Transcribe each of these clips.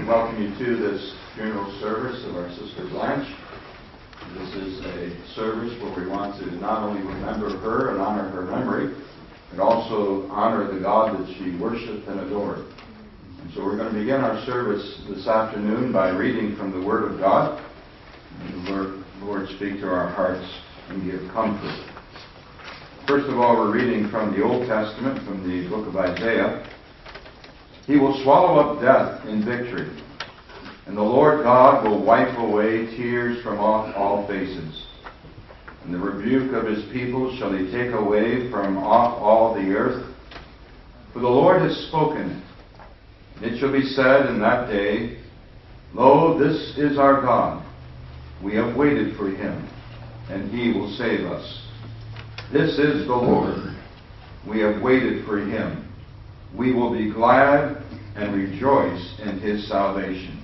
welcome you to this funeral service of our sister Blanche. This is a service where we want to not only remember her and honor her memory, but also honor the God that she worshiped and adored. And so we're going to begin our service this afternoon by reading from the Word of God. And the Lord speak to our hearts and give comfort. First of all, we're reading from the Old Testament, from the book of Isaiah. He will swallow up death in victory, and the Lord God will wipe away tears from off all faces. And the rebuke of his people shall he take away from off all the earth. For the Lord has spoken it. And it shall be said in that day, Lo, this is our God. We have waited for him, and he will save us. This is the Lord. We have waited for him. We will be glad and rejoice in his salvation.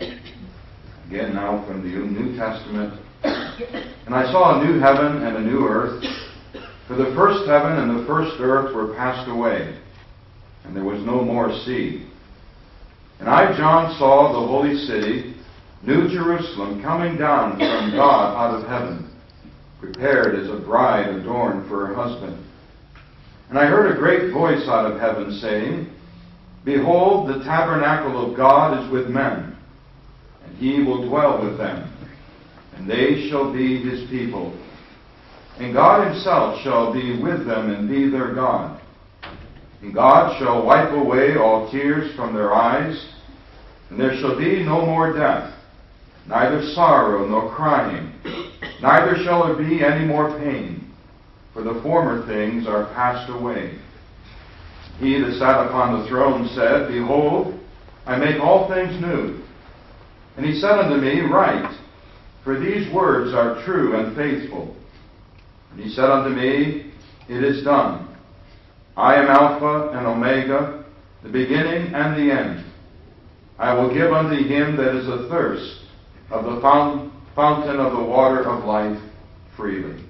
Again, now from the New Testament. And I saw a new heaven and a new earth, for the first heaven and the first earth were passed away, and there was no more sea. And I, John, saw the holy city, New Jerusalem, coming down from God out of heaven, prepared as a bride adorned for her husband. And I heard a great voice out of heaven saying, Behold, the tabernacle of God is with men, and he will dwell with them, and they shall be his people. And God himself shall be with them and be their God. And God shall wipe away all tears from their eyes, and there shall be no more death, neither sorrow nor crying, neither shall there be any more pain. For the former things are passed away. He that sat upon the throne said, Behold, I make all things new. And he said unto me, Write, for these words are true and faithful. And he said unto me, It is done. I am Alpha and Omega, the beginning and the end. I will give unto him that is athirst of the fountain of the water of life freely.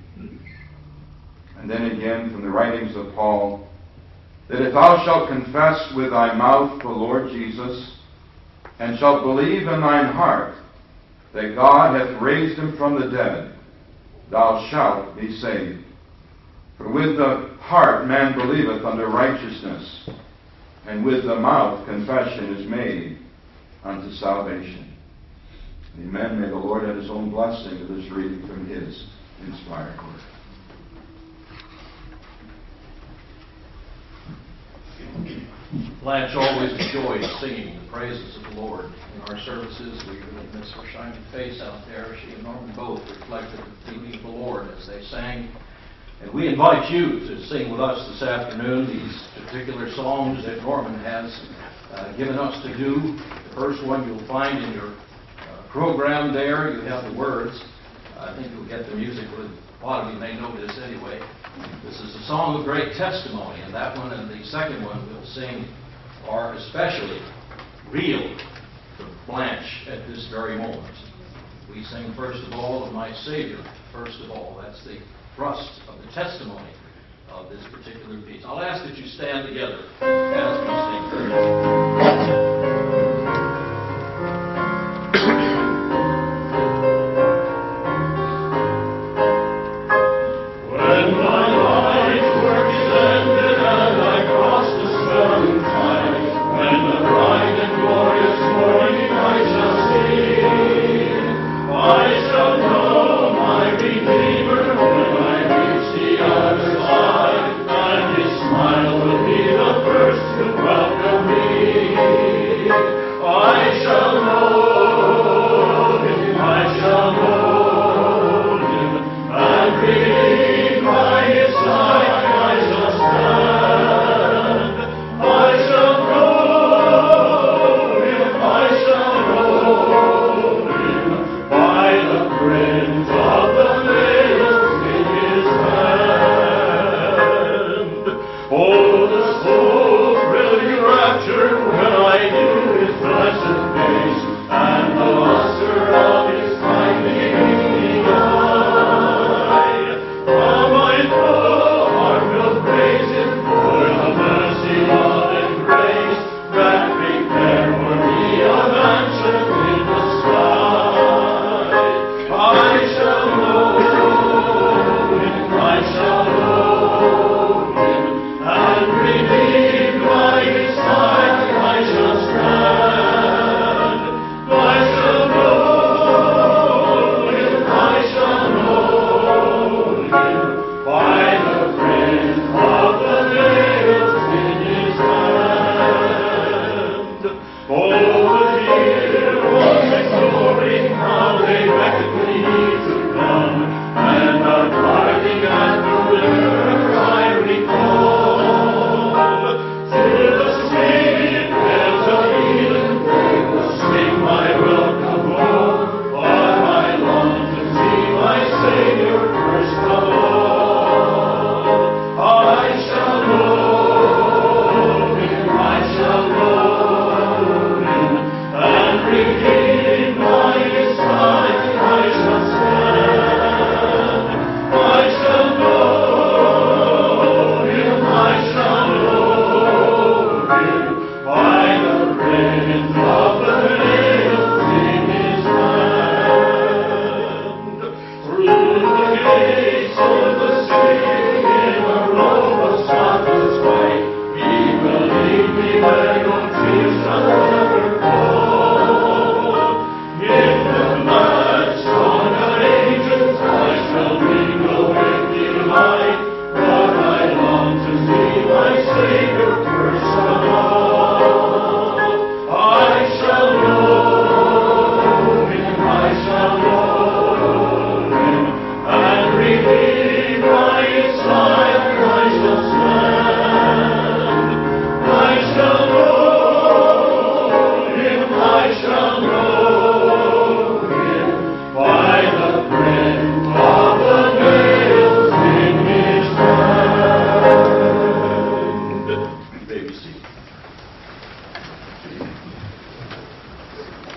And then again from the writings of Paul, that if thou shalt confess with thy mouth the Lord Jesus, and shalt believe in thine heart that God hath raised him from the dead, thou shalt be saved. For with the heart man believeth unto righteousness, and with the mouth confession is made unto salvation. Amen. May the Lord add his own blessing to this reading from his inspired word. Blanche always enjoyed singing the praises of the Lord in our services. We really miss her shining face out there. She and Norman both reflected the beauty of the Lord as they sang. And we invite you to sing with us this afternoon these particular songs that Norman has given us to do. The first one you'll find in your program there. You have the words. I think you'll get the music. A lot of you may know this anyway. This is a song of great testimony, and that one and the second one we'll sing are especially real to Blanche at this very moment. We sing first of all of My Savior. First of all, that's the thrust of the testimony of this particular piece. I'll ask that you stand together as we sing. Smile will be the first to rise.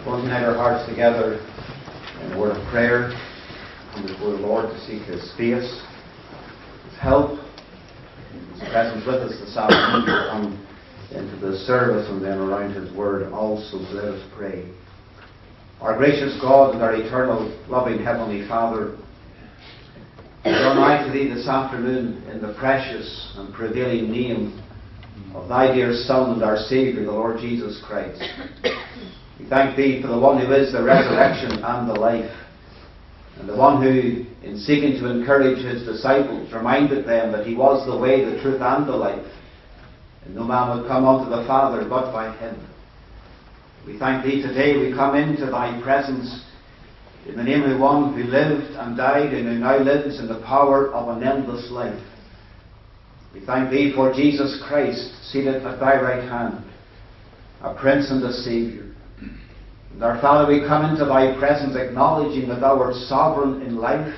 We'll unite our hearts together in a word of prayer and before the Lord to seek His face, His help, His presence with us this afternoon to come into the service and then around His Word also. So let us pray. Our gracious God and our eternal, loving Heavenly Father, we draw nigh to Thee this afternoon in the precious and prevailing name of Thy dear Son and our Saviour, the Lord Jesus Christ. We thank Thee for the one who is the resurrection and the life, and the one who, in seeking to encourage His disciples, reminded them that He was the way, the truth, and the life, and no man would come unto the Father but by Him. We thank Thee today. We come into Thy presence in the name of the one who lived and died and who now lives in the power of an endless life. We thank Thee for Jesus Christ, seated at Thy right hand, a Prince and a Saviour. And our Father, we come into Thy presence acknowledging that Thou art sovereign in life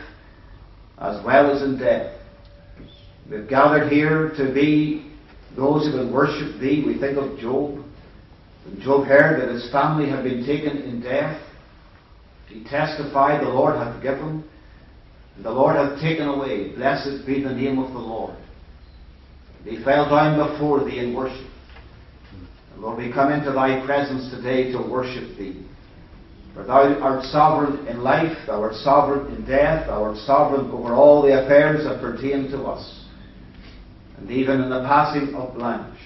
as well as in death. We've gathered here to be those who will worship Thee. We think of Job. When Job heard that his family had been taken in death, he testified, the Lord hath given, and the Lord hath taken away. Blessed be the name of the Lord. And he fell down before Thee in worship. And Lord, we come into Thy presence today to worship Thee. For Thou art sovereign in life, Thou art sovereign in death, Thou art sovereign over all the affairs that pertain to us. And even in the passing of Blanche,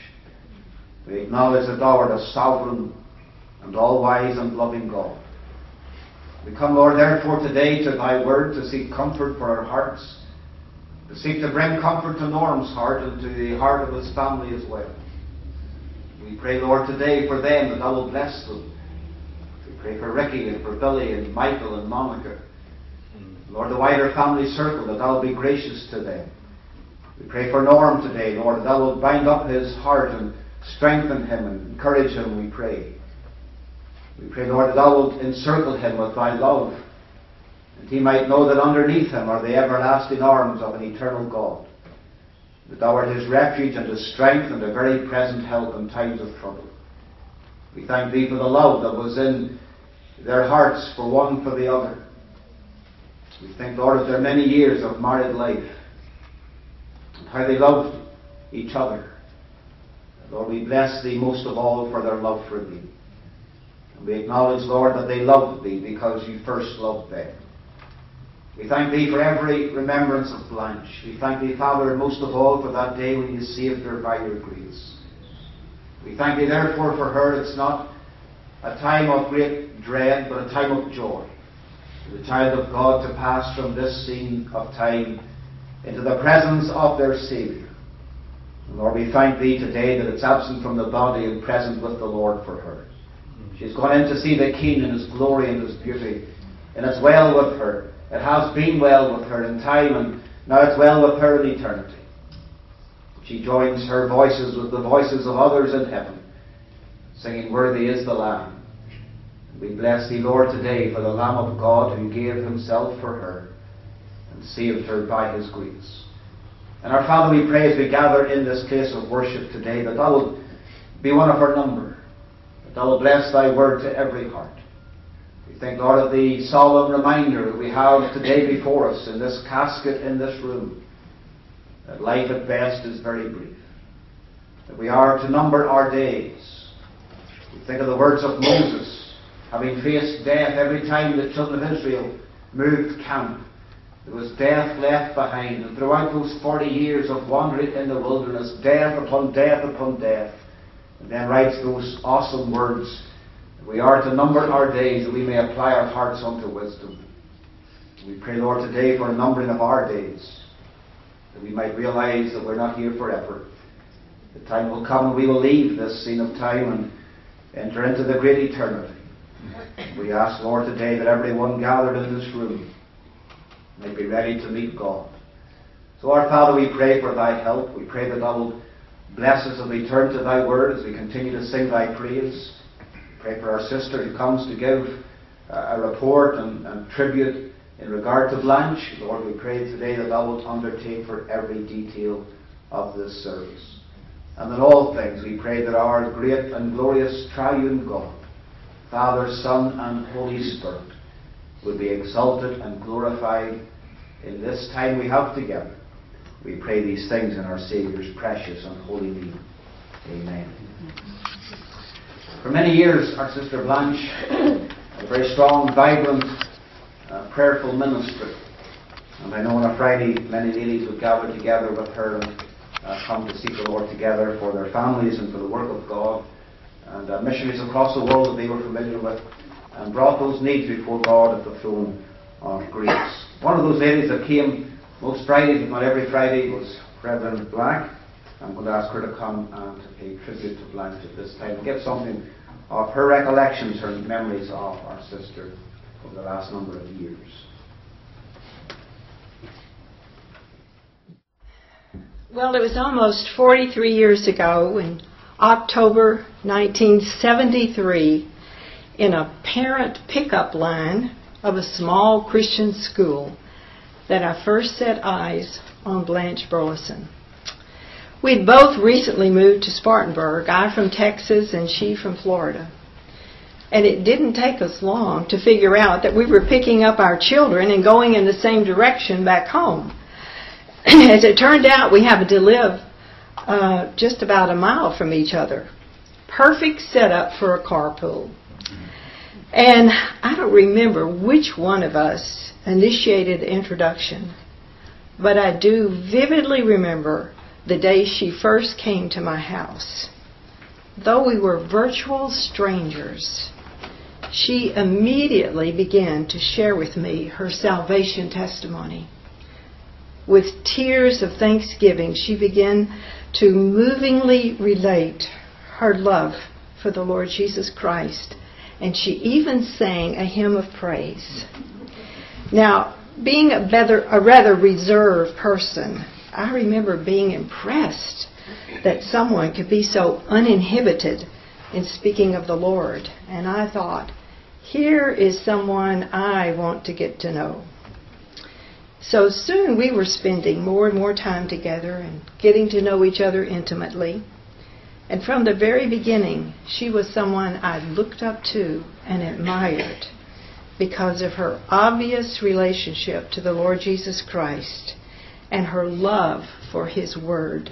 we acknowledge that Thou art a sovereign and all-wise and loving God. We come, Lord, therefore today to Thy Word to seek comfort for our hearts, to seek to bring comfort to Norm's heart and to the heart of his family as well. We pray, Lord, today for them that Thou will bless them. We pray for Ricky and for Billy and Michael and Monica. Lord, the wider family circle, that Thou will be gracious to them. We pray for Norm today, Lord, that Thou will bind up his heart and strengthen him and encourage him, we pray. We pray, Lord, that Thou wilt encircle him with Thy love, and he might know that underneath him are the everlasting arms of an eternal God, that Thou art his refuge and his strength and a very present help in times of trouble. We thank Thee for the love that was in their hearts for one for the other. We think, Lord, of their many years of married life and how they loved each other. Lord, we bless Thee most of all for their love for Thee. And we acknowledge, Lord, that they loved Thee because You first loved them. We thank Thee for every remembrance of Blanche. We thank Thee, Father, most of all for that day when You saved her by Your grace. We thank Thee, therefore, for her. It's not a time of great dread, but a time of joy. For the child of God to pass from this scene of time into the presence of their Saviour. And Lord, we thank Thee today that it's absent from the body and present with the Lord for her. She's gone in to see the King in His glory and His beauty. And it's well with her. It has been well with her in time, and now it's well with her in eternity. She joins her voices with the voices of others in heaven, singing, Worthy is the Lamb. And we bless Thee, Lord, today for the Lamb of God who gave Himself for her and saved her by His grace. And our Father, we pray as we gather in this place of worship today that Thou wilt be one of our number, that Thou wilt bless Thy word to every heart. We thank, Lord, of the solemn reminder that we have today before us in this casket in this room, that life at best is very brief, that we are to number our days. We think of the words of Moses, having faced death every time the children of Israel moved camp. There was death left behind, and throughout those 40 years of wandering in the wilderness, death upon death upon death. And then writes those awesome words, we are to number our days that we may apply our hearts unto wisdom. We pray, Lord, today for a numbering of our days, that we might realize that we're not here forever. The time will come when we will leave this scene of time and enter into the great eternity. We ask, Lord, today that everyone gathered in this room may be ready to meet God. So, our Father, we pray for Thy help. We pray that Thou wilt bless us as we turn to Thy word, as we continue to sing Thy praise. We pray for our sister who comes to give a report and tribute in regard to Blanche. Lord, we pray today that Thou wilt undertake for every detail of this service. And in all things we pray that our great and glorious triune God Father, Son, and Holy Spirit will be exalted and glorified in this time we have together. We pray these things in our Saviour's precious and holy name. Amen. For many years, our Sister Blanche had a very strong, vibrant, prayerful ministry. And I know on a Friday, many ladies would gather together with her and come to seek the Lord together for their families and for the work of God. And missionaries across the world that they were familiar with, and brought those needs before God at the throne of grace. One of those ladies that came most Fridays, if not every Friday, was Reverend Black. I'm going to ask her to come and to pay tribute to Blanche at this time and give something of her recollections, her memories of our sister over the last number of years. Well, it was almost 43 years ago in October 1973 in a parent pickup line of a small Christian school that I first set eyes on Blanche Burleson. We'd both recently moved to Spartanburg, I from Texas and she from Florida. And it didn't take us long to figure out that we were picking up our children and going in the same direction back home. As it turned out, we happened to live just about a mile from each other. Perfect setup for a carpool. And I don't remember which one of us initiated the introduction, but I do vividly remember the day she first came to my house. Though we were virtual strangers, she immediately began to share with me her salvation testimony. With tears of thanksgiving, she began to movingly relate her love for the Lord Jesus Christ, and she even sang a hymn of praise. Now, being a rather reserved person, I remember being impressed that someone could be so uninhibited in speaking of the Lord. And I thought, here is someone I want to get to know. So soon we were spending more and more time together and getting to know each other intimately. And from the very beginning, she was someone I looked up to and admired because of her obvious relationship to the Lord Jesus Christ and her love for His Word.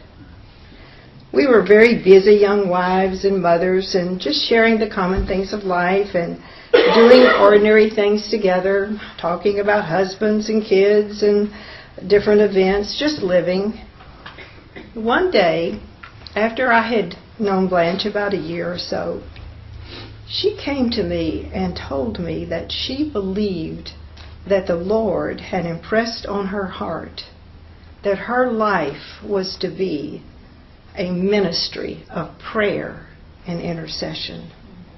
We were very busy young wives and mothers and just sharing the common things of life and doing ordinary things together, talking about husbands and kids and different events, just living. One day, after I had known Blanche about a year or so, she came to me and told me that she believed that the Lord had impressed on her heart that her life was to be a ministry of prayer and intercession.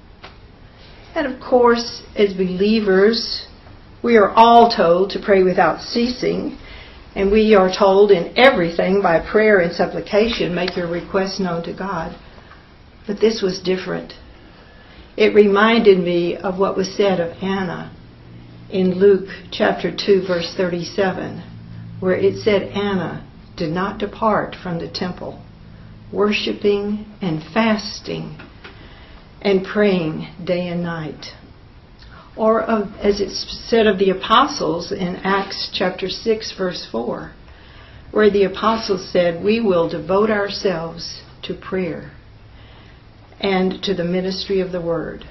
And of course, as believers, we are all told to pray without ceasing, and we are told in everything by prayer and supplication, make your requests known to God. But this was different. It reminded me of what was said of Anna in Luke chapter 2, verse 37, where it said Anna did not depart from the temple, worshiping and fasting and praying day and night. Or as it's said of the apostles in Acts chapter 6, verse 4, where the apostles said, we will devote ourselves to prayer and to the ministry of the Word.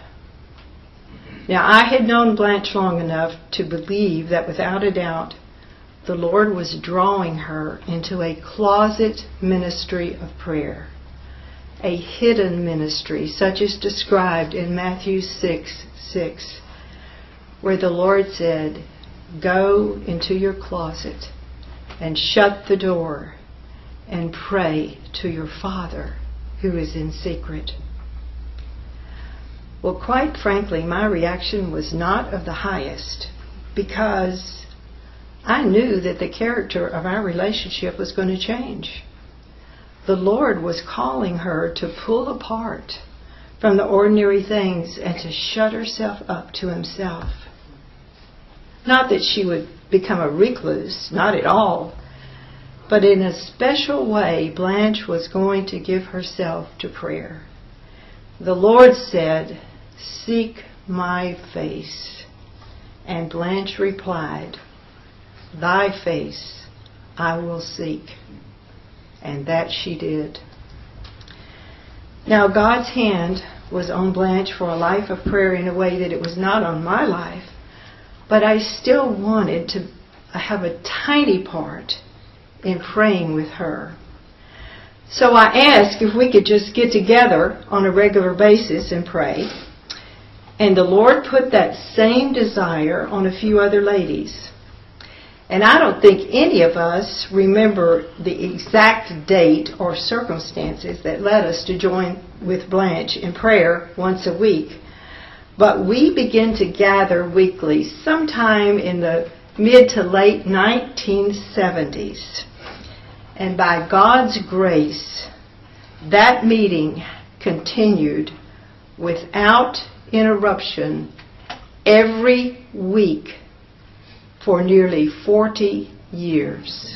Now, I had known Blanche long enough to believe that without a doubt, the Lord was drawing her into a closet ministry of prayer, a hidden ministry, such as described in Matthew 6:6, where the Lord said, go into your closet and shut the door and pray to your Father who is in secret. Well, quite frankly, my reaction was not of the highest, because I knew that the character of our relationship was going to change. The Lord was calling her to pull apart from the ordinary things and to shut herself up to Himself. Not that she would become a recluse, not at all, but in a special way, Blanche was going to give herself to prayer. The Lord said, seek my face." And Blanche replied, "Thy face I will seek." And that she did. Now God's hand was on Blanche for a life of prayer in a way that it was not on my life, but I still wanted to have a tiny part in praying with her. So I asked if we could just get together on a regular basis and pray. And the Lord put that same desire on a few other ladies. And I don't think any of us remember the exact date or circumstances that led us to join with Blanche in prayer once a week. But we began to gather weekly sometime in the mid to late 1970s. And by God's grace, that meeting continued without interruption every week for nearly 40 years.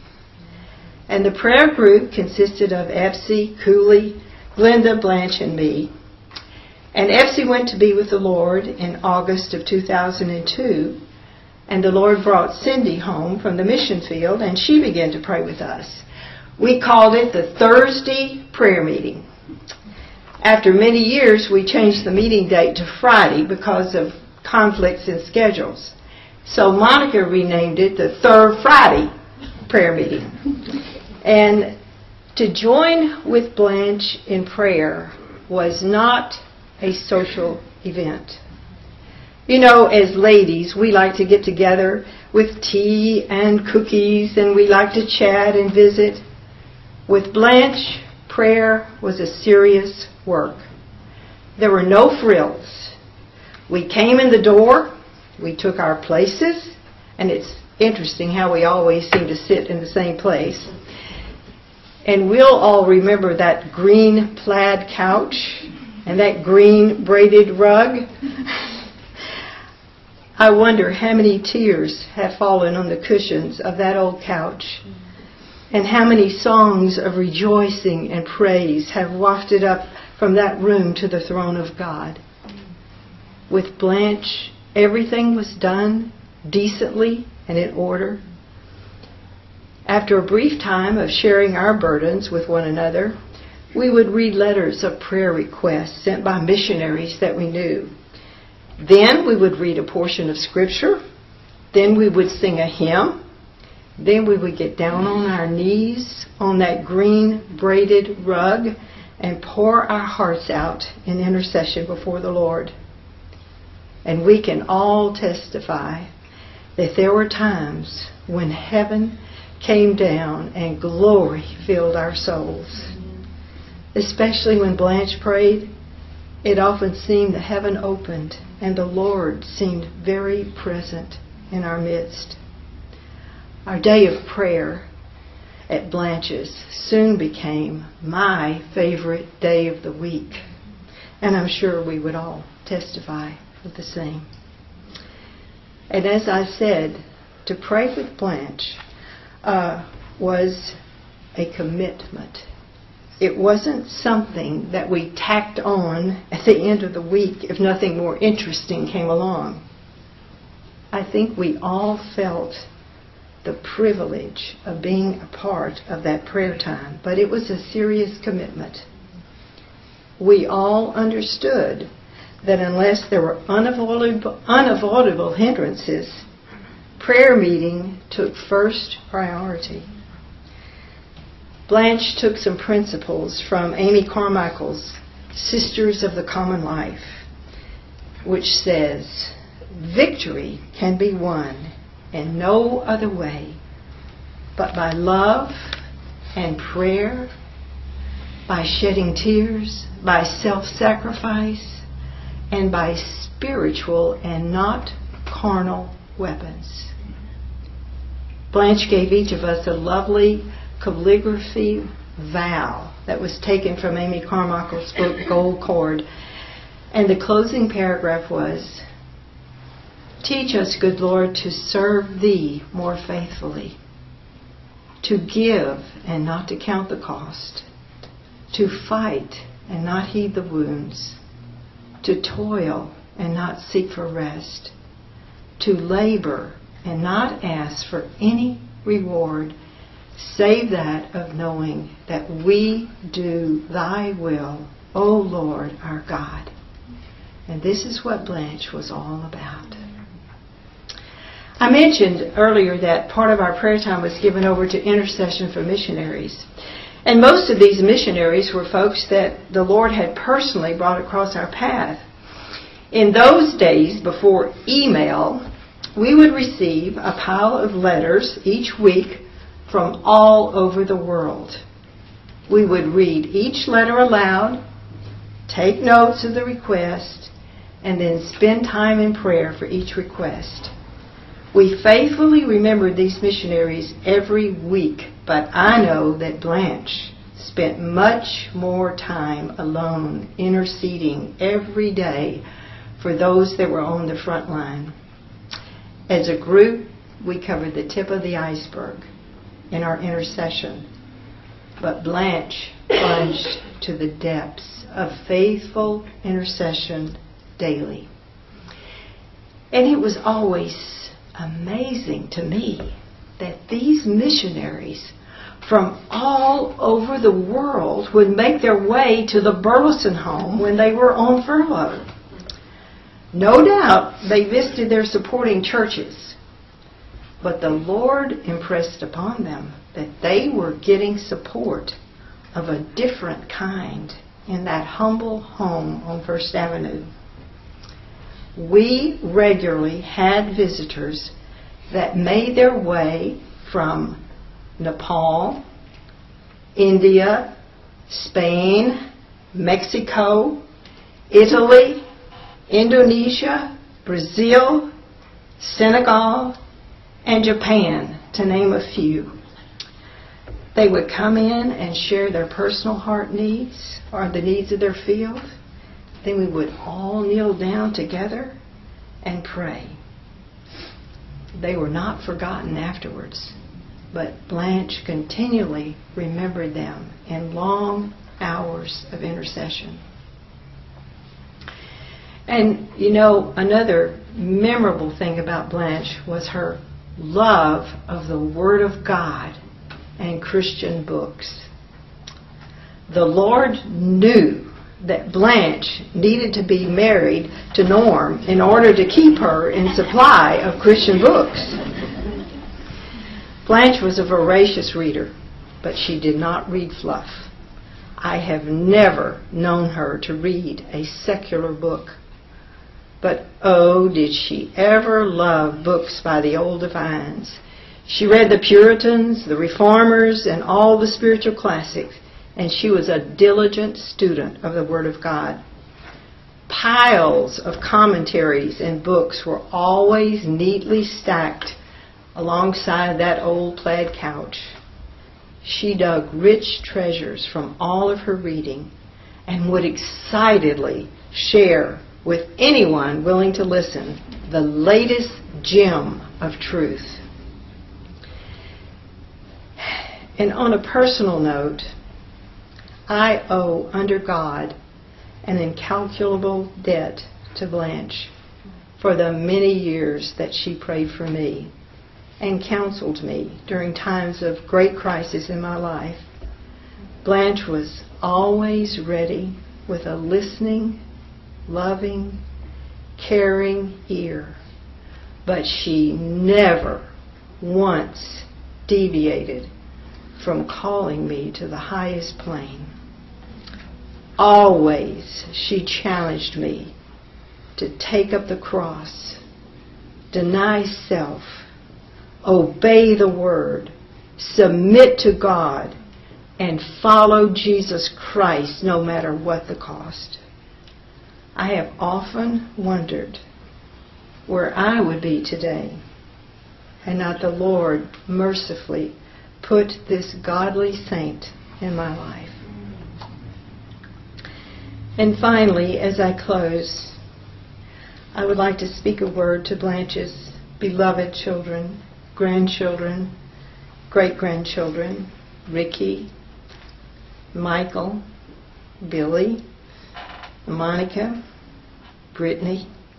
And the prayer group consisted of Epsie, Cooley, Glenda, Blanche, and me. And Epsie went to be with the Lord in August of 2002. And the Lord brought Cindy home from the mission field, and she began to pray with us. We called it the Thursday prayer meeting. After many years, we changed the meeting date to Friday because of conflicts in schedules. So Monica renamed it the Third Friday prayer meeting. And to join with Blanche in prayer was not a social event. You know, as ladies, we like to get together with tea and cookies, and we like to chat and visit. With Blanche, prayer was a serious work. There were no frills. We came in the door, we took our places, and it's interesting how we always seem to sit in the same place. And we'll all remember that green plaid couch and that green braided rug. I wonder how many tears have fallen on the cushions of that old couch, and how many songs of rejoicing and praise have wafted up from that room to the throne of God. With Blanche, everything was done decently and in order. After a brief time of sharing our burdens with one another, we would read letters of prayer requests sent by missionaries that we knew. Then we would read a portion of Scripture. Then we would sing a hymn. Then we would get down on our knees on that green braided rug and pour our hearts out in intercession before the Lord. And we can all testify that there were times when heaven came down and glory filled our souls. Especially when Blanche prayed, it often seemed that heaven opened and the Lord seemed very present in our midst. Our day of prayer at Blanche's soon became my favorite day of the week. And I'm sure we would all testify of the same. And as I said, to pray with Blanche was a commitment. It wasn't something that we tacked on at the end of the week if nothing more interesting came along. I think we all felt the privilege of being a part of that prayer time, but it was a serious commitment. We all understood that unless there were unavoidable hindrances, prayer meeting took first priority. Blanche took some principles from Amy Carmichael's Sisters of the Common Life, which says, victory can be won in no other way but by love and prayer, by shedding tears, by self-sacrifice, and by spiritual and not carnal weapons. Blanche gave each of us a lovely calligraphy vow that was taken from Amy Carmichael's book, Gold Cord. And the closing paragraph was, teach us, good Lord, to serve Thee more faithfully, to give and not to count the cost, to fight and not heed the wounds, to toil and not seek for rest, to labor and not ask for any reward, save that of knowing that we do thy will, O Lord our God. And this is what Blanche was all about. I mentioned earlier that part of our prayer time was given over to intercession for missionaries. And most of these missionaries were folks that the Lord had personally brought across our path. In those days, before email, we would receive a pile of letters each week from all over the world. We would read each letter aloud, take notes of the request, and then spend time in prayer for each request. We faithfully remembered these missionaries every week, but I know that Blanche spent much more time alone interceding every day for those that were on the front line. As a group, we covered the tip of the iceberg in our intercession, but Blanche plunged to the depths of faithful intercession daily. And it was always amazing to me that these missionaries from all over the world would make their way to the Burleson home when they were on furlough. No doubt they visited their supporting churches, but the Lord impressed upon them that they were getting support of a different kind in that humble home on First Avenue. We regularly had visitors that made their way from Nepal, India, Spain, Mexico, Italy, Indonesia, Brazil, Senegal, and Japan, to name a few. They would come in and share their personal heart needs or the needs of their field. Then we would all kneel down together and pray. They were not forgotten afterwards, but Blanche continually remembered them in long hours of intercession. And you know, another memorable thing about Blanche was her love of the Word of God and Christian books. The Lord knew that Blanche needed to be married to Norm in order to keep her in supply of Christian books. Blanche was a voracious reader, but she did not read fluff. I have never known her to read a secular book. But oh, did she ever love books by the old divines. She read the Puritans, the Reformers, and all the spiritual classics. And she was a diligent student of the Word of God. Piles of commentaries and books were always neatly stacked alongside that old plaid couch. She dug rich treasures from all of her reading and would excitedly share with anyone willing to listen the latest gem of truth. And on a personal note, I owe under God an incalculable debt to Blanche for the many years that she prayed for me and counseled me during times of great crisis in my life. Blanche was always ready with a listening, loving, caring ear, but she never once deviated from calling me to the highest plane. Always she challenged me to take up the cross, deny self, obey the Word, submit to God, and follow Jesus Christ no matter what the cost. I have often wondered where I would be today had not the Lord mercifully put this godly saint in my life. And finally, as I close, I would like to speak a word to Blanche's beloved children, grandchildren, great-grandchildren, Ricky, Michael, Billy, Monica, Brittany,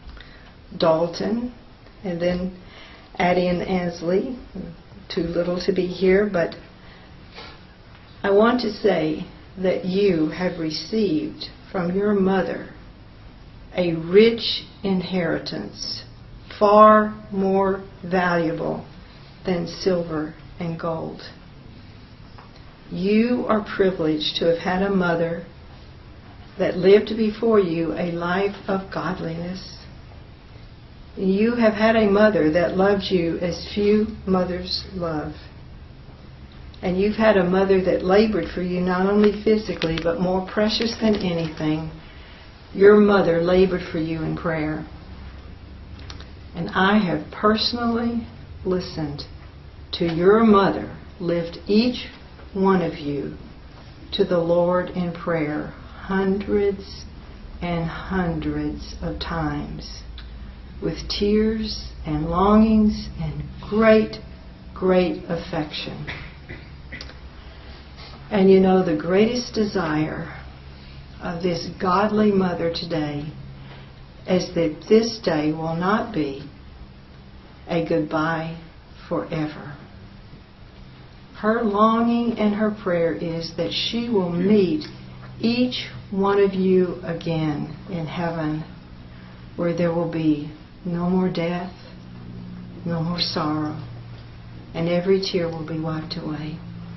Dalton, and then Addie and Ansley, too little to be here, but I want to say that you have received from your mother a rich inheritance, far more valuable than silver and gold. You are privileged to have had a mother that lived before you a life of godliness. You have had a mother that loved you as few mothers love. And you've had a mother that labored for you not only physically, but more precious than anything, your mother labored for you in prayer. And I have personally listened to your mother lift each one of you to the Lord in prayer hundreds and hundreds of times, with tears and longings and great, great affection. And you know, the greatest desire of this godly mother today is that this day will not be a goodbye forever. Her longing and her prayer is that she will meet each one of you again in heaven, where there will be no more death, no more sorrow, and every tear will be wiped away.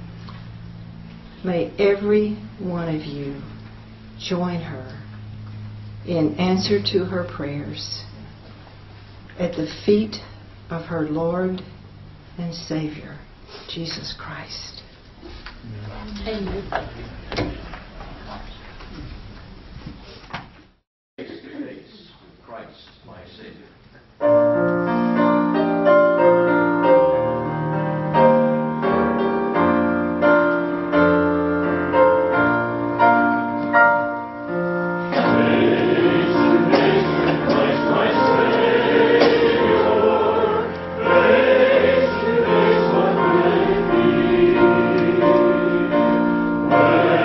May every one of you join her in answer to her prayers at the feet of her Lord and Savior, Jesus Christ. Amen. Face to face with Christ, my Savior. When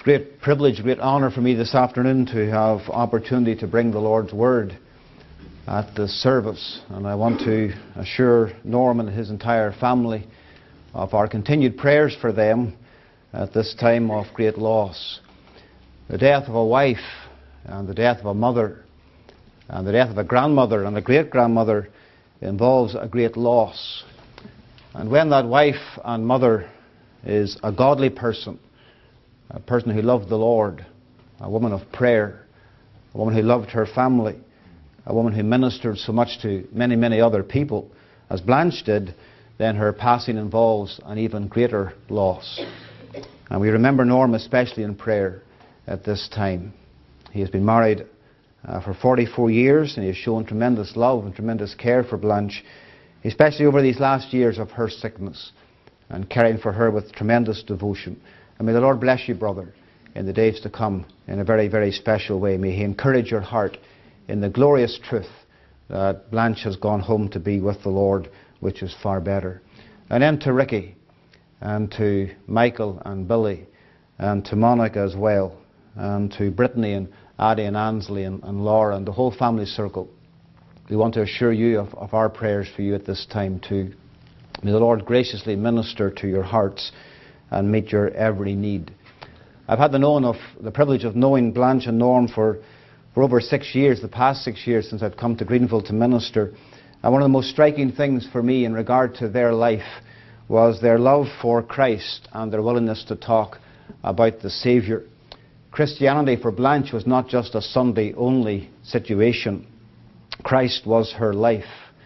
great privilege, great honour for me this afternoon to have opportunity to bring the Lord's Word at this service. And I want to assure Norm and his entire family of our continued prayers for them at this time of great loss. The death of a wife and the death of a mother and the death of a grandmother and a great-grandmother involves a great loss. And when that wife and mother is a godly person, a person who loved the Lord, a woman of prayer, a woman who loved her family, a woman who ministered so much to many, many other people, as Blanche did, then her passing involves an even greater loss. And we remember Norm especially in prayer at this time. He has been married for 44 years, and he has shown tremendous love and tremendous care for Blanche, especially over these last years of her sickness, and caring for her with tremendous devotion. And may the Lord bless you, brother, in the days to come in a very, very special way. May He encourage your heart in the glorious truth that Blanche has gone home to be with the Lord, which is far better. And then to Ricky, and to Michael and Billy, and to Monica as well, and to Brittany and Addie and Ansley and Laura and the whole family circle. We want to assure you of our prayers for you at this time too. May the Lord graciously minister to your hearts and meet your every need. I've had the privilege of knowing Blanche and Norm for over 6 years, the past 6 years since I've come to Greenville to minister. And one of the most striking things for me in regard to their life was their love for Christ and their willingness to talk about the Saviour. Christianity for Blanche was not just a Sunday-only situation. Christ was her life.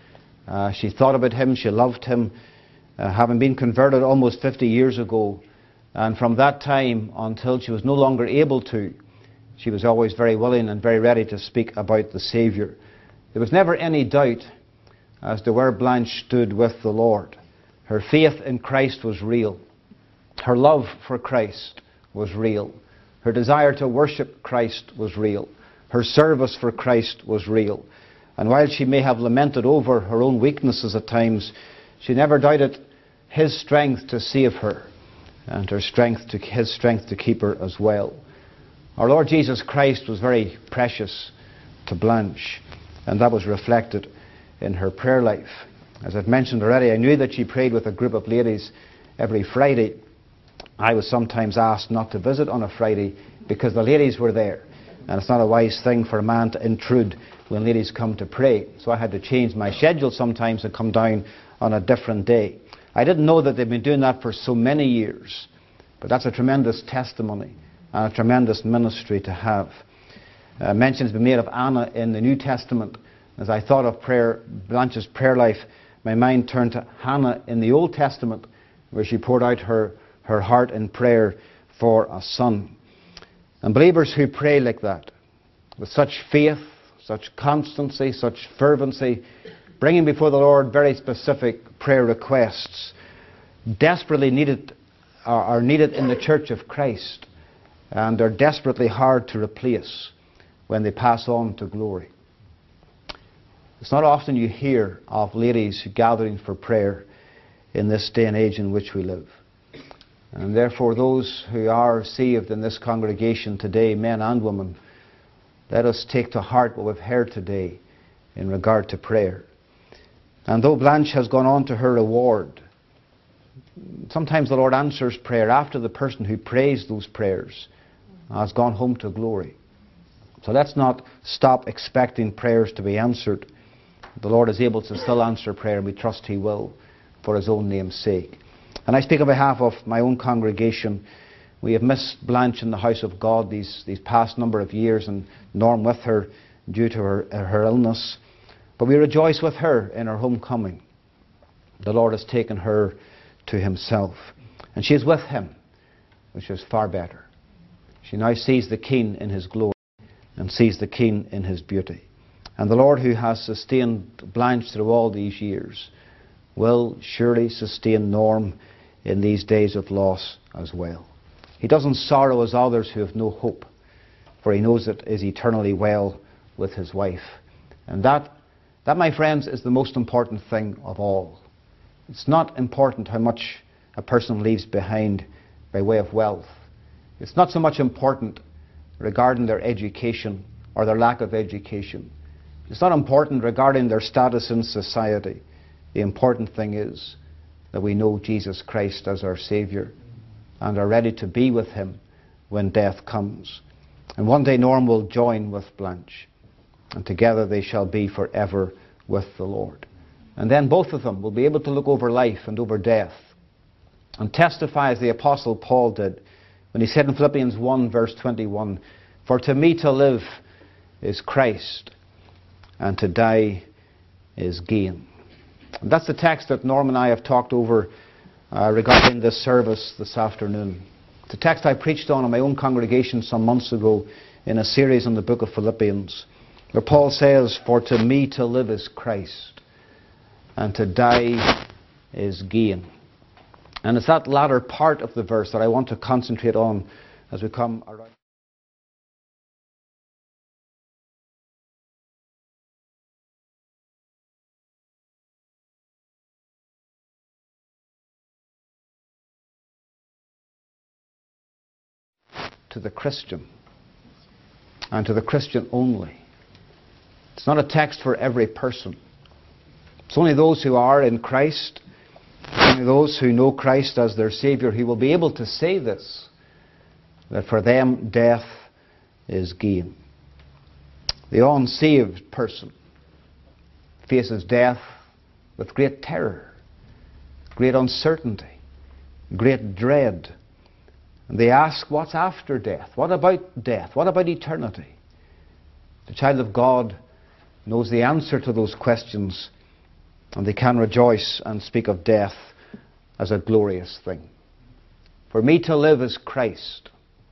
She thought about Him, she loved Him, having been converted almost 50 years ago. And from that time until she was no longer able to, she was always very willing and very ready to speak about the Saviour. There was never any doubt as to where Blanche stood with the Lord. Her faith in Christ was real. Her love for Christ was real. Her desire to worship Christ was real. Her service for Christ was real. And while she may have lamented over her own weaknesses at times, she never doubted His strength to save her and His strength to keep her as well. Our Lord Jesus Christ was very precious to Blanche, and that was reflected in her prayer life. As I've mentioned already, I knew that she prayed with a group of ladies every Friday. I was sometimes asked not to visit on a Friday because the ladies were there, and it's not a wise thing for a man to intrude when ladies come to pray. So I had to change my schedule sometimes and come down on a different day. I didn't know that they'd been doing that for so many years, but that's a tremendous testimony and a tremendous ministry to have. Mention has been made of Anna in the New Testament. As I thought of Blanche's prayer life, my mind turned to Hannah in the Old Testament, where she poured out her heart in prayer for a son. And believers who pray like that, with such faith, such constancy, such fervency, bringing before the Lord very specific prayer requests, desperately are needed in the Church of Christ, and they're desperately hard to replace when they pass on to glory. It's not often you hear of ladies gathering for prayer in this day and age in which we live. And therefore, those who are saved in this congregation today, men and women, let us take to heart what we've heard today in regard to prayer. And though Blanche has gone on to her reward, sometimes the Lord answers prayer after the person who prays those prayers has gone home to glory. So let's not stop expecting prayers to be answered. The Lord is able to still answer prayer, and we trust He will for His own name's sake. And I speak on behalf of my own congregation. We have missed Blanche in the house of God these past number of years, and Norm with her due to her illness. But we rejoice with her in her homecoming. The Lord has taken her to Himself, and she is with Him, which is far better. She now sees the King in His glory and sees the King in His beauty. And the Lord, who has sustained Blanche through all these years, will surely sustain Norm in these days of loss as well. He doesn't sorrow as others who have no hope, for He knows it is eternally well with his wife. And that, my friends, is the most important thing of all. It's not important how much a person leaves behind by way of wealth. It's not so much important regarding their education or their lack of education. It's not important regarding their status in society. The important thing is that we know Jesus Christ as our Saviour and are ready to be with Him when death comes. And one day Norm will join with Blanche, and together they shall be forever with the Lord. And then both of them will be able to look over life and over death and testify as the Apostle Paul did when he said in Philippians 1 verse 21, "For to me to live is Christ, and to die is gain." And that's the text that Norm and I have talked over regarding this service this afternoon. It's a text I preached on in my own congregation some months ago in a series on the book of Philippians, where Paul says, "For to me to live is Christ, and to die is gain." And it's that latter part of the verse that I want to concentrate on as we come around. To the Christian, and to the Christian only. It's not a text for every person. It's only those who are in Christ, only those who know Christ as their Saviour, who will be able to say this, that for them death is gain. The unsaved person faces death with great terror, great uncertainty, great dread. And they ask, what's after death? What about death? What about eternity? The child of God knows the answer to those questions, and they can rejoice and speak of death as a glorious thing. For me to live is Christ,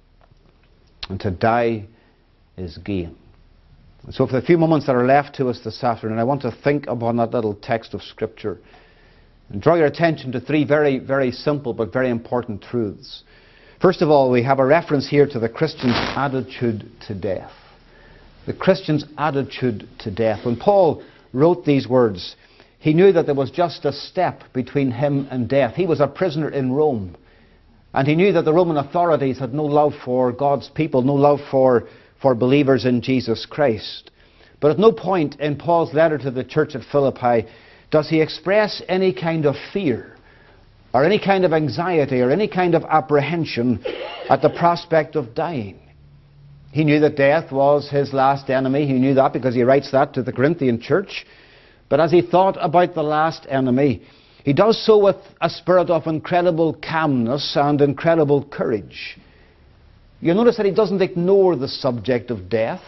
and to die is gain. And so for the few moments that are left to us this afternoon, I want to think upon that little text of Scripture and draw your attention to three very, very simple but very important truths. First of all, we have a reference here to the Christian's attitude to death. The Christian's attitude to death. When Paul wrote these words, he knew that there was just a step between him and death. He was a prisoner in Rome. And he knew that the Roman authorities had no love for God's people, no love for believers in Jesus Christ. But at no point in Paul's letter to the church at Philippi does he express any kind of fear or any kind of anxiety or any kind of apprehension at the prospect of dying. He knew that death was his last enemy. He knew that because he writes that to the Corinthian church. But as he thought about the last enemy, he does so with a spirit of incredible calmness and incredible courage. You'll notice that he doesn't ignore the subject of death.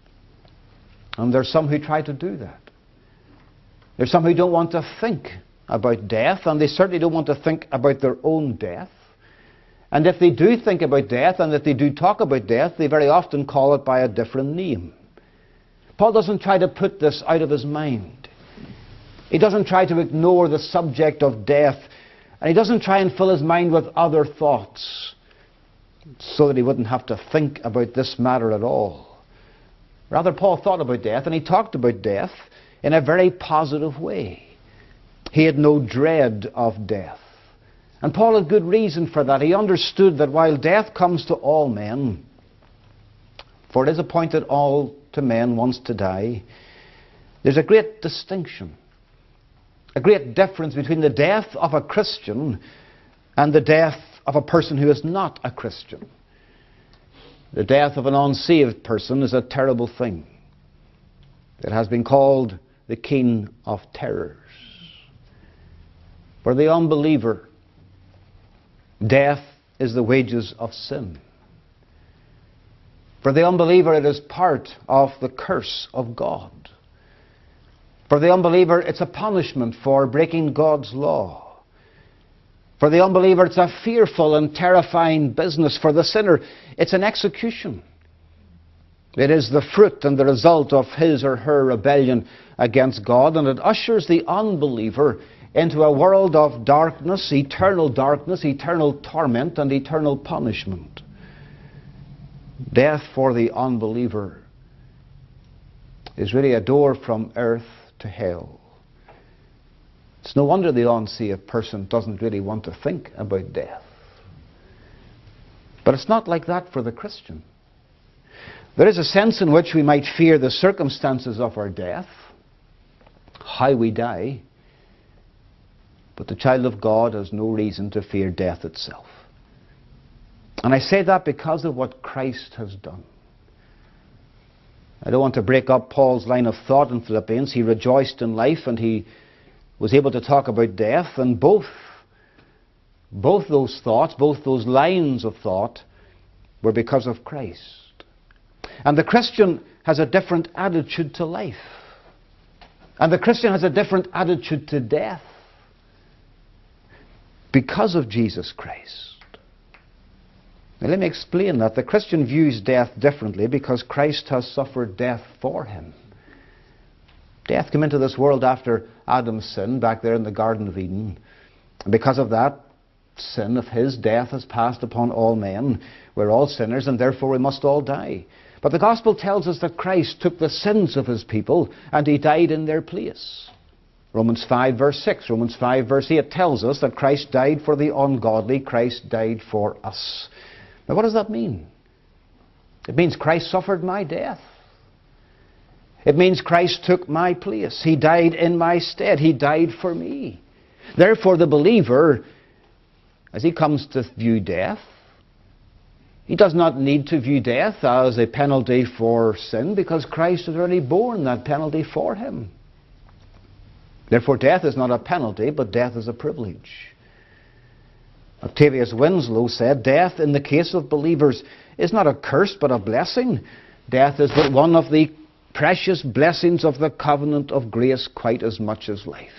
And there's some who try to do that. There's some who don't want to think about death, and they certainly don't want to think about their own death. And if they do think about death, and if they do talk about death, they very often call it by a different name. Paul doesn't try to put this out of his mind. He doesn't try to ignore the subject of death, and he doesn't try and fill his mind with other thoughts so that he wouldn't have to think about this matter at all. Rather, Paul thought about death, and he talked about death in a very positive way. He had no dread of death. And Paul had good reason for that. He understood that while death comes to all men, for it is appointed all to men once to die, there's a great distinction, a great difference between the death of a Christian and the death of a person who is not a Christian. The death of an unsaved person is a terrible thing. It has been called the king of terrors. For the unbeliever, death is the wages of sin. For the unbeliever, it is part of the curse of God. For the unbeliever, it's a punishment for breaking God's law. For the unbeliever, it's a fearful and terrifying business. For the sinner, it's an execution. It is the fruit and the result of his or her rebellion against God, and it ushers the unbeliever into a world of darkness, eternal torment, and eternal punishment. Death for the unbeliever is really a door from earth to hell. It's no wonder the unsaved person doesn't really want to think about death. But it's not like that for the Christian. There is a sense in which we might fear the circumstances of our death, how we die, but the child of God has no reason to fear death itself. And I say that because of what Christ has done. I don't want to break up Paul's line of thought in Philippians. He rejoiced in life and he was able to talk about death, and both those thoughts, both those lines of thought were because of Christ. And the Christian has a different attitude to life. And the Christian has a different attitude to death because of Jesus Christ. Now let me explain that. The Christian views death differently because Christ has suffered death for him. Death came into this world after Adam's sin back there in the Garden of Eden. And because of that sin of his, death has passed upon all men. We're all sinners and therefore we must all die. But the Gospel tells us that Christ took the sins of his people and he died in their place. Romans 5 verse 6, Romans 5 verse 8 tells us that Christ died for the ungodly, Christ died for us. Now what does that mean? It means Christ suffered my death. It means Christ took my place. He died in my stead. He died for me. Therefore the believer, as he comes to view death, he does not need to view death as a penalty for sin because Christ has already borne that penalty for him. Therefore death is not a penalty, but death is a privilege. Octavius Winslow said, death in the case of believers is not a curse but a blessing. Death is but one of the precious blessings of the covenant of grace quite as much as life.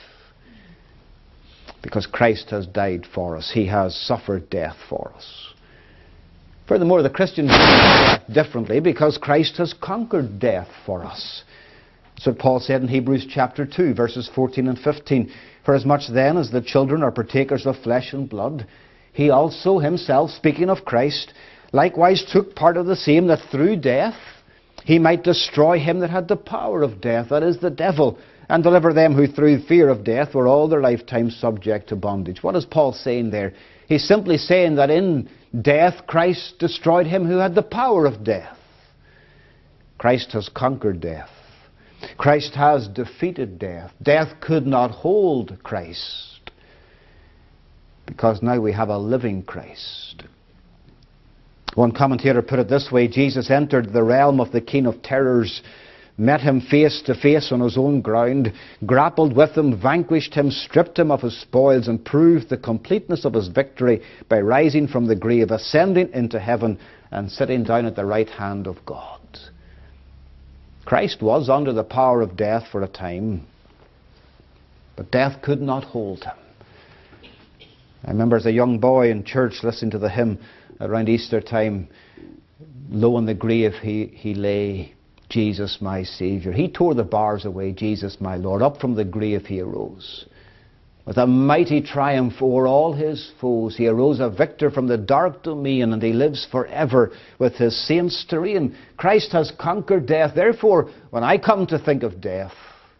Because Christ has died for us. He has suffered death for us. Furthermore, the Christian views death differently because Christ has conquered death for us. That's what Paul said in Hebrews chapter 2, verses 14 and 15. For as much then as the children are partakers of flesh and blood, he also himself, speaking of Christ, likewise took part of the same, that through death he might destroy him that had the power of death, that is, the devil, and deliver them who through fear of death were all their lifetime subject to bondage. What is Paul saying there? He's simply saying that in death Christ destroyed him who had the power of death. Christ has conquered death. Christ has defeated death. Death could not hold Christ, because now we have a living Christ. One commentator put it this way: Jesus entered the realm of the king of terrors, met him face to face on his own ground, grappled with him, vanquished him, stripped him of his spoils, and proved the completeness of his victory by rising from the grave, ascending into heaven, and sitting down at the right hand of God. Christ was under the power of death for a time, but death could not hold him. I remember as a young boy in church listening to the hymn around Easter time, low in the grave he lay, Jesus my Saviour. He tore the bars away, Jesus my Lord. Up from the grave he arose. With a mighty triumph over all his foes, he arose a victor from the dark domain, and he lives forever with his saints to reign. Christ has conquered death. Therefore, when I come to think of death,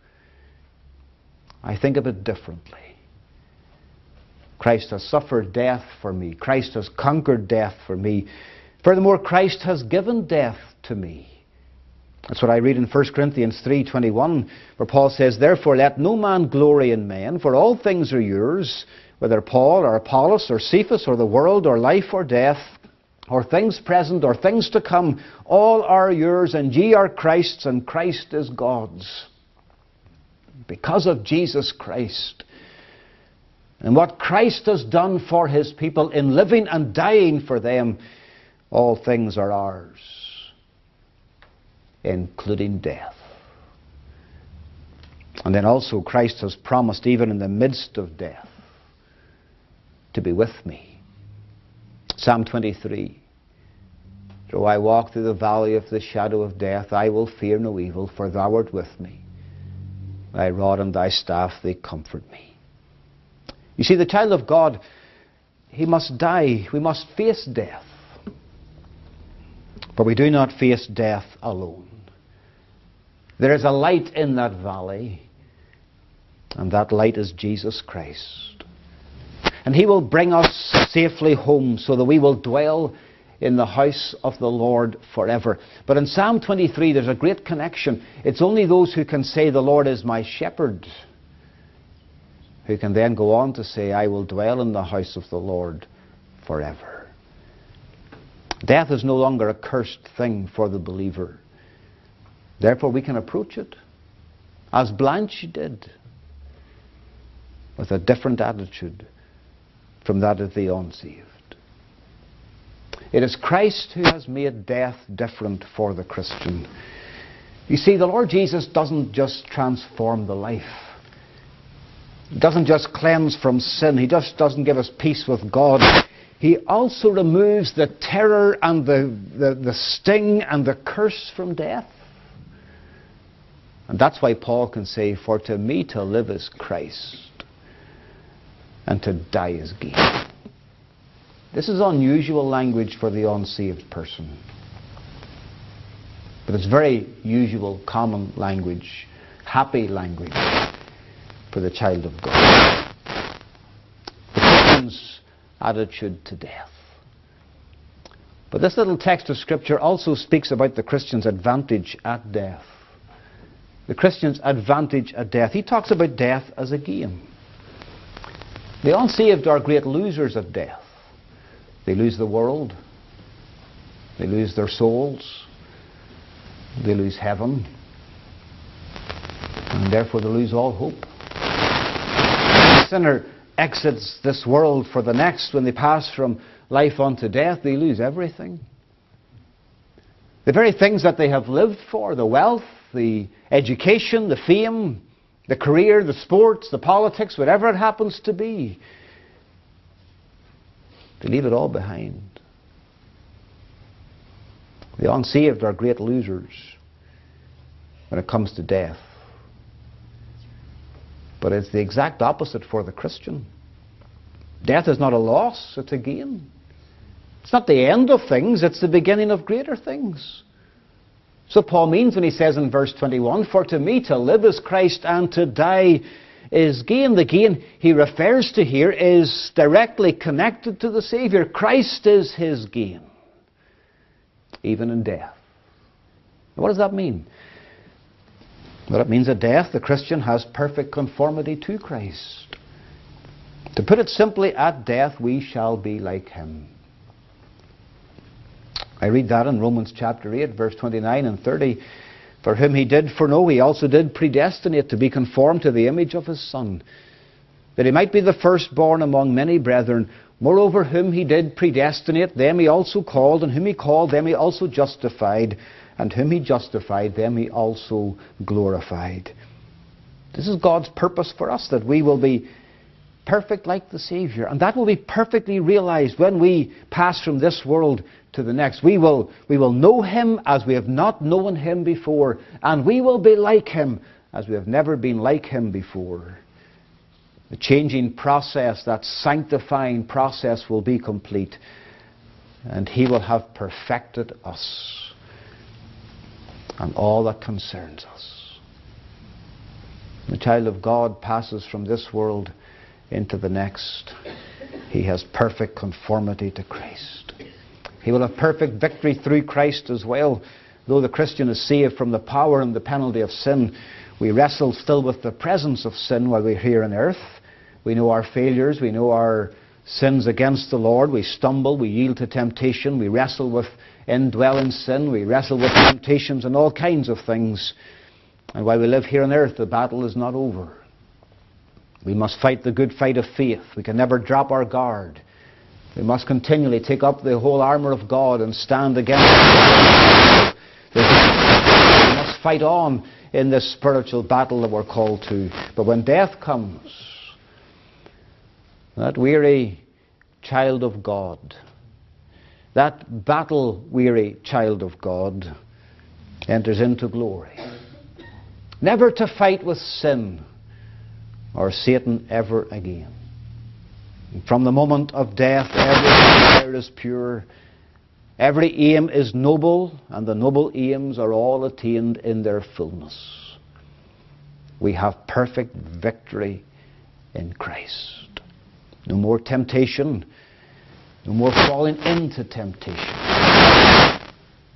I think of it differently. Christ has suffered death for me. Christ has conquered death for me. Furthermore, Christ has given death to me. That's what I read in 1 Corinthians 3:21, where Paul says, therefore let no man glory in men, for all things are yours, whether Paul or Apollos or Cephas or the world or life or death, or things present or things to come, all are yours, and ye are Christ's, and Christ is God's. Because of Jesus Christ, and what Christ has done for his people in living and dying for them, all things are ours, including death. And then also Christ has promised, even in the midst of death, to be with me. Psalm 23, though I walk through the valley of the shadow of death, I will fear no evil, for thou art with me. Thy rod and thy staff, they comfort me. You see, the child of God, he must die. We must face death. But we do not face death alone. There is a light in that valley, and that light is Jesus Christ. And he will bring us safely home so that we will dwell in the house of the Lord forever. But in Psalm 23 there's a great connection. It's only those who can say, the Lord is my shepherd, who can then go on to say, I will dwell in the house of the Lord forever. Death is no longer a cursed thing for the believer. Therefore we can approach it as Blanche did, with a different attitude from that of the unsaved. It is Christ who has made death different for the Christian. You see, the Lord Jesus doesn't just transform the life. He doesn't just cleanse from sin. He just doesn't give us peace with God. He also removes the terror and the sting and the curse from death. And that's why Paul can say, for to me to live is Christ, and to die is gain. This is unusual language for the unsaved person. But it's very usual, common language, happy language for the child of God. The Christian's attitude to death. But this little text of Scripture also speaks about the Christian's advantage at death. The Christian's advantage at death. He talks about death as a gain. The unsaved are great losers at death. They lose the world. They lose their souls. They lose heaven. And therefore they lose all hope. The sinner exits this world for the next. When they pass from life unto death, they lose everything. The very things that they have lived for, the wealth, the education, the fame, the career, the sports, the politics, whatever it happens to be, they leave it all behind. The unsaved are great losers when it comes to death. But it's the exact opposite for the Christian. Death is not a loss, it's a gain. It's not the end of things, it's the beginning of greater things. So Paul means when he says in verse 21, for to me to live is Christ and to die is gain. The gain he refers to here is directly connected to the Saviour. Christ is his gain, even in death. What does that mean? Well, it means at death the Christian has perfect conformity to Christ. To put it simply, at death we shall be like him. I read that in Romans chapter 8, verse 29 and 30. For whom he did foreknow, he also did predestinate to be conformed to the image of his Son, that he might be the firstborn among many brethren. Moreover, whom he did predestinate, them he also called, and whom he called, them he also justified, and whom he justified, them he also glorified. This is God's purpose for us, that we will be perfect like the Saviour. And that will be perfectly realized when we pass from this world to the next. We will know him as we have not known him before. And we will be like him as we have never been like him before. The changing process, that sanctifying process, will be complete. And he will have perfected us and all that concerns us. The child of God passes from this world into the next. He has perfect conformity to Christ. He will have perfect victory through Christ as well. Though the Christian is saved from the power and the penalty of sin, we wrestle still with the presence of sin while we're here on earth. We know our failures, we know our sins against the Lord, we stumble, we yield to temptation, we wrestle with indwelling sin, we wrestle with temptations and all kinds of things. And while we live here on earth, the battle is not over. We must fight the good fight of faith. We can never drop our guard. We must continually take up the whole armour of God and stand against it. We must fight on in this spiritual battle that we're called to. But when death comes, that weary child of God, that battle-weary child of God, enters into glory. Never to fight with sin or Satan ever again. And from the moment of death, every desire is pure, every aim is noble, and the noble aims are all attained in their fullness. We have perfect victory in Christ. No more temptation, no more falling into temptation.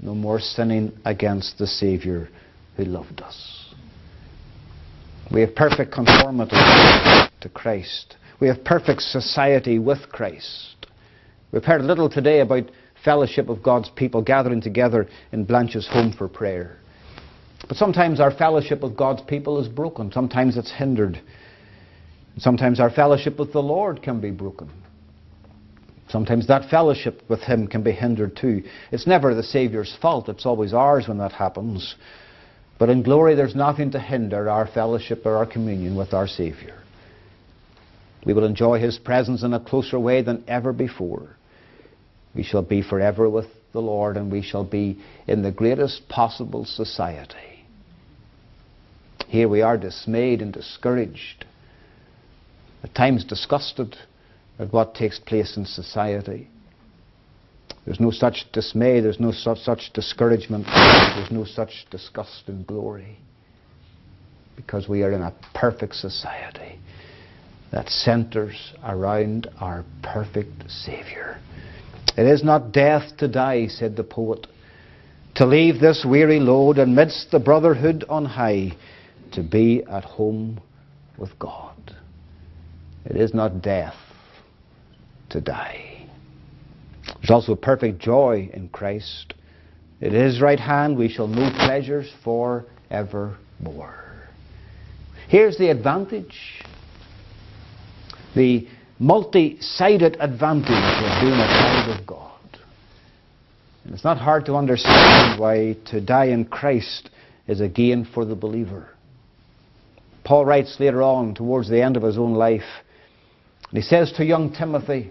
no more sinning against the Saviour who loved us. We have perfect conformity to Christ. We have perfect society with Christ. We've heard a little today about fellowship of God's people gathering together in Blanche's home for prayer. But sometimes our fellowship with God's people is broken. Sometimes it's hindered. Sometimes our fellowship with the Lord can be broken. Sometimes that fellowship with Him can be hindered too. It's never the Saviour's fault. It's always ours when that happens. But in glory there's nothing to hinder our fellowship or our communion with our Saviour. We will enjoy His presence in a closer way than ever before. We shall be forever with the Lord, and we shall be in the greatest possible society. Here we are dismayed and discouraged, at times disgusted at what takes place in society. There's no such dismay, there's no such discouragement, there's no such disgust in glory, because we are in a perfect society that centres around our perfect Saviour. It is not death to die, said the poet, to leave this weary load amidst the brotherhood on high, to be at home with God. It is not death to die. There's also perfect joy in Christ. At His right hand we shall know pleasures for evermore. Here's the advantage, the multi-sided advantage of being a child of God. And it's not hard to understand why to die in Christ is a gain for the believer. Paul writes later on, towards the end of his own life, and he says to young Timothy,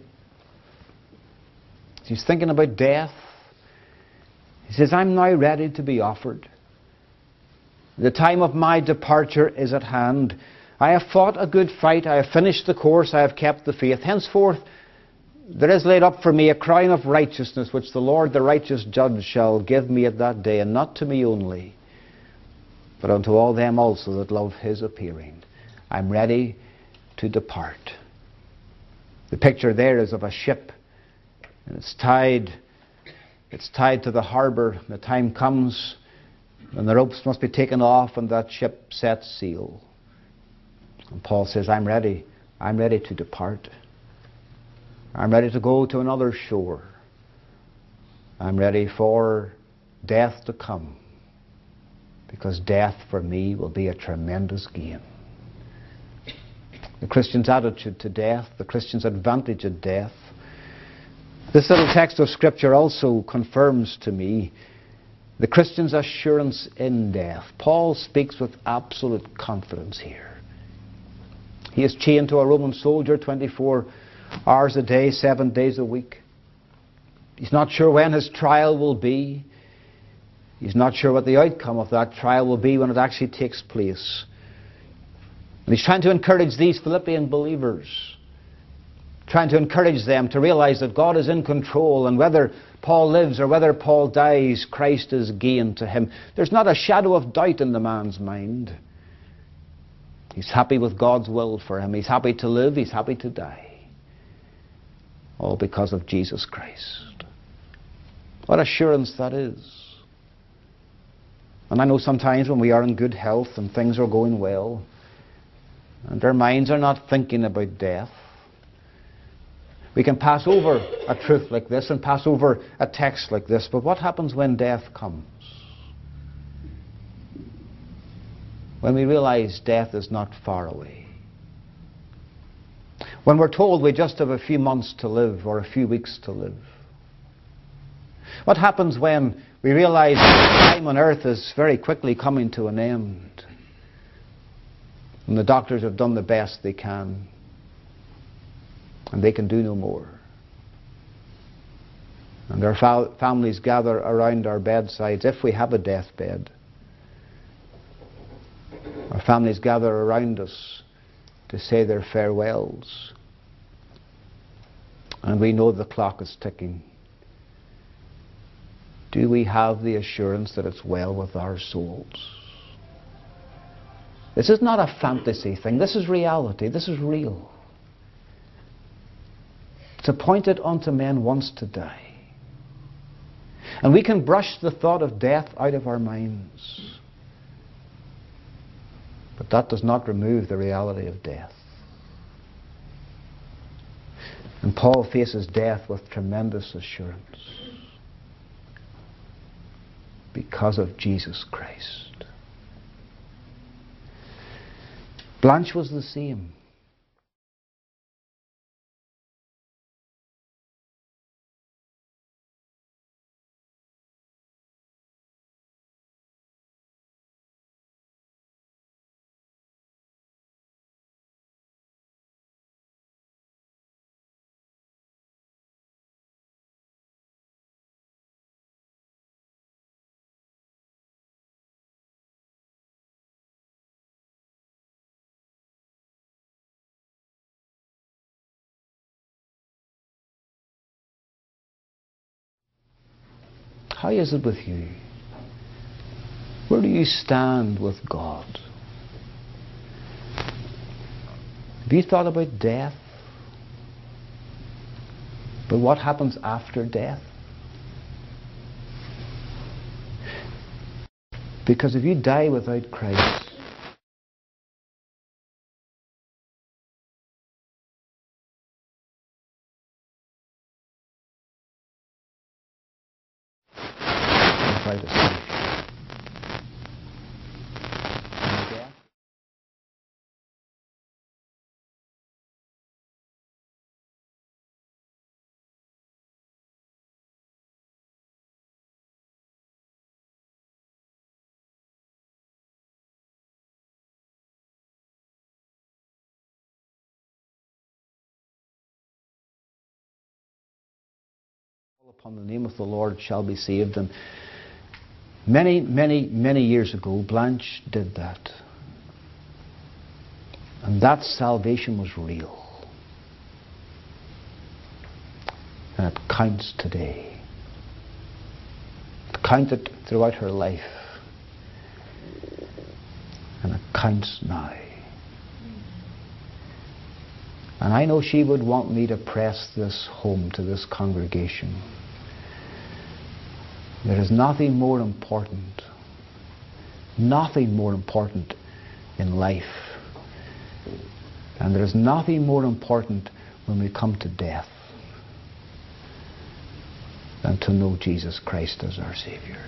he's thinking about death. He says, I'm now ready to be offered. The time of my departure is at hand. I have fought a good fight. I have finished the course. I have kept the faith. Henceforth, there is laid up for me a crown of righteousness, which the Lord, the righteous judge, shall give me at that day, and not to me only, but unto all them also that love His appearing. I'm ready to depart. The picture there is of a ship, and it's tied to the harbour. The time comes when the ropes must be taken off and that ship sets sail. And Paul says, I'm ready to depart. I'm ready to go to another shore. I'm ready for death to come, because death for me will be a tremendous gain. The Christian's attitude to death, the Christian's advantage at death. This little text of Scripture also confirms to me the Christian's assurance in death. Paul speaks with absolute confidence here. He is chained to a Roman soldier 24 hours a day, 7 days a week. He's not sure when his trial will be. He's not sure what the outcome of that trial will be when it actually takes place. And he's trying to encourage these Philippian believers, trying to encourage them to realize that God is in control, and whether Paul lives or whether Paul dies, Christ is gain to him. There's not a shadow of doubt in the man's mind. He's happy with God's will for him. He's happy to live. He's happy to die. All because of Jesus Christ. What assurance that is. And I know sometimes when we are in good health and things are going well, and our minds are not thinking about death, we can pass over a truth like this and pass over a text like this. But what happens when death comes? When we realize death is not far away. When we're told we just have a few months to live or a few weeks to live. What happens when we realize that time on earth is very quickly coming to an end? And the doctors have done the best they can. And they can do no more. And our families gather around our bedsides, if we have a deathbed. Our families gather around us to say their farewells. And we know the clock is ticking. Do we have the assurance that it's well with our souls? This is not a fantasy thing. This is reality. This is real. It's appointed unto men once to die. And we can brush the thought of death out of our minds. But that does not remove the reality of death. And Paul faces death with tremendous assurance because of Jesus Christ. Blanche was the same. How is it with you? Where do you stand with God? Have you thought about death? But what happens after death? Because if you die without Christ, without a Savior. And death? Upon the name of the Lord shall be saved. And many years ago, Blanche did that. And that salvation was real. And it counts today. It counted throughout her life. And it counts now. And I know she would want me to press this home to this congregation. There is nothing more important in life. And there is nothing more important when we come to death than to know Jesus Christ as our Savior.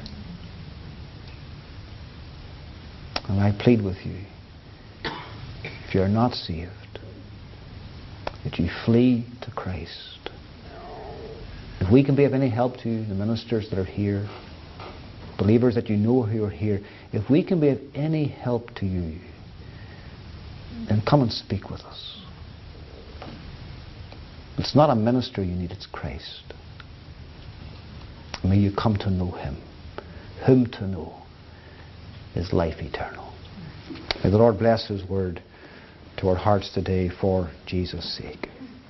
And I plead with you, if you are not saved, that you flee to Christ. If we can be of any help to you, the ministers that are here, believers that you know who are here, if we can be of any help to you, then come and speak with us. It's not a minister you need, it's Christ. May you come to know Him. Whom to know is life eternal. May the Lord bless His word to our hearts today for Jesus' sake.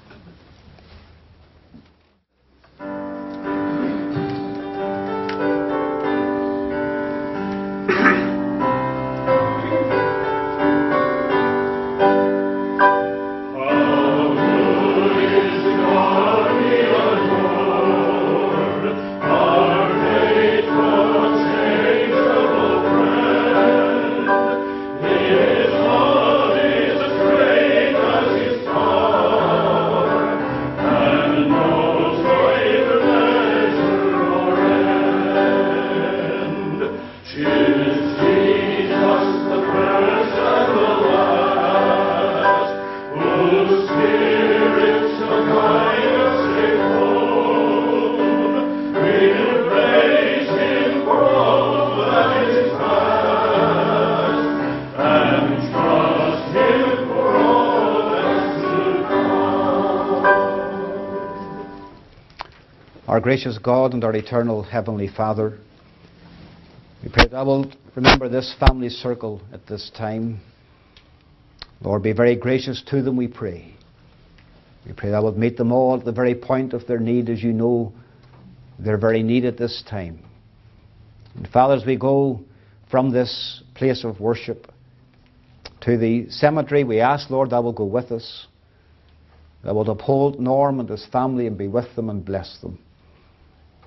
Our gracious God and our eternal Heavenly Father, we pray that I will remember this family circle at this time. Lord, be very gracious to them, we pray. We pray that I will meet them all at the very point of their need, as you know their very need at this time. And Father, as we go from this place of worship to the cemetery, we ask, Lord, that will go with us. That will uphold Norm and his family and be with them and bless them.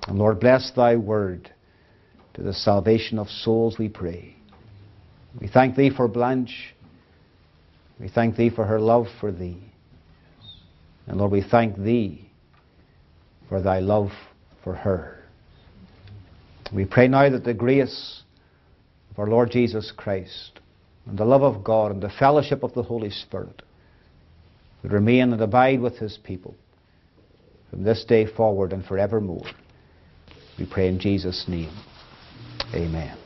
And Lord, bless thy word to the salvation of souls, we pray. We thank thee for Blanche. We thank thee for her love for thee. And Lord, we thank thee for thy love for her. We pray now that the grace of our Lord Jesus Christ and the love of God and the fellowship of the Holy Spirit would remain and abide with his people from this day forward and forevermore. We pray in Jesus' name. Amen.